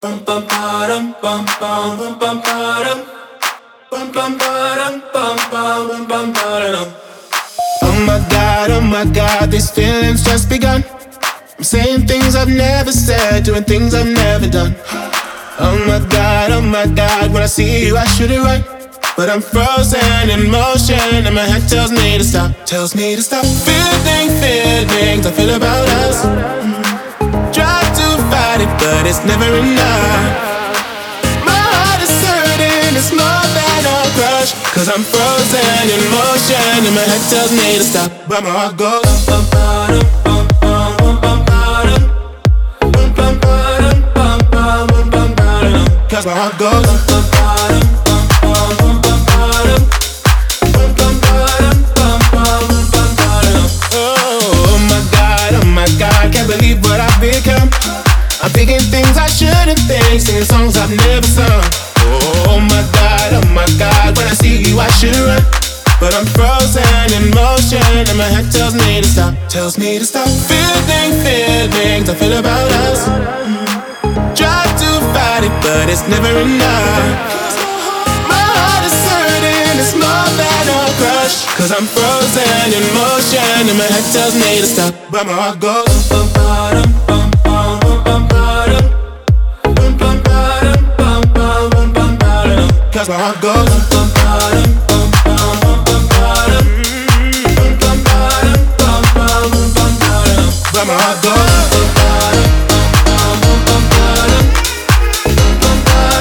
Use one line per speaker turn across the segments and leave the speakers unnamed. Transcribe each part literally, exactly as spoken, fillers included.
Bum bum ba-dum bum bum bum bum ba-dum. Bum bum ba-dum bum bum bum bum ba-dum. Oh my God, oh my God, these feelings just begun. I'm saying things I've never said, doing things I've never done. Oh my God, oh my God, when I see you I should it right, but I'm frozen in motion and my head tells me to stop, tells me to stop. Feeling feelings I feel about us. Try to fight it, but it's never enough. My heart is hurting, it's more than a crush, cause I'm frozen in motion and my head tells me to stop, but my heart goes bum bum bum bum bum bum bum bum bum bum bum bum, cause my heart goes bum bum bum bum bum bum bum bum bum bum. Oh my God, oh my God, can't believe what I've become. I'm thinking things I shouldn't think, singing songs I've never sung. Oh my God, oh my God, when I see you I should run, but I'm frozen in motion and my head tells me to stop, tells me to stop. Feeling feelings I feel about us. Try to fight it, but it's never enough. My heart is hurting, it's more than a crush, cause I'm frozen in motion and my head tells me to stop, but my heart goes bum bum bum bum bum bum bum bum bum bum bum bum, cause my heart goes bum bum bum bum bum bum bum bum bum bum, but my heart goes bum bum bum bum bum bum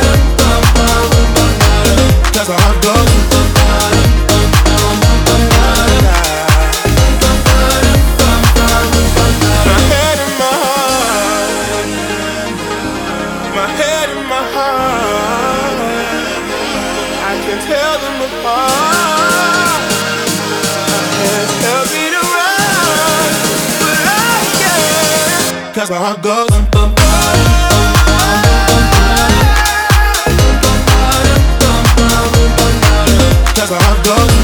bum, cause my heart goes bum bum bum bum bum bum. My head and my heart, my head and my heart, I can tell them apart. Can't tell me to run, but I can, cause my heart goes bum bum bum, cause my heart goes